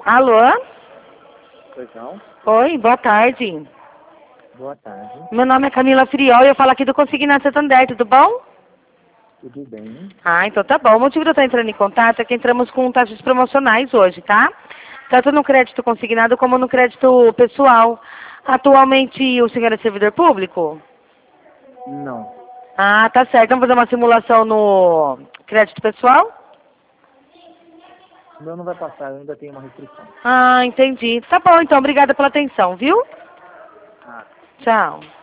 Alô? Pois não? Oi, boa tarde. Boa tarde. Meu nome é Camila Friol e eu falo aqui do Consignado Santander, tudo bom? Tudo bem? Ah, então tá bom. O motivo de eu estar entrando em contato é que entramos com taxas promocionais hoje, tá? Tanto no crédito consignado como no crédito pessoal. Atualmente o senhor é servidor público? Não. Ah, tá certo. Vamos fazer uma simulação no crédito pessoal? O meu não vai passar, eu ainda tenho uma restrição. Ah, entendi. Tá bom, então. Obrigada pela atenção, viu? Ah. Tchau.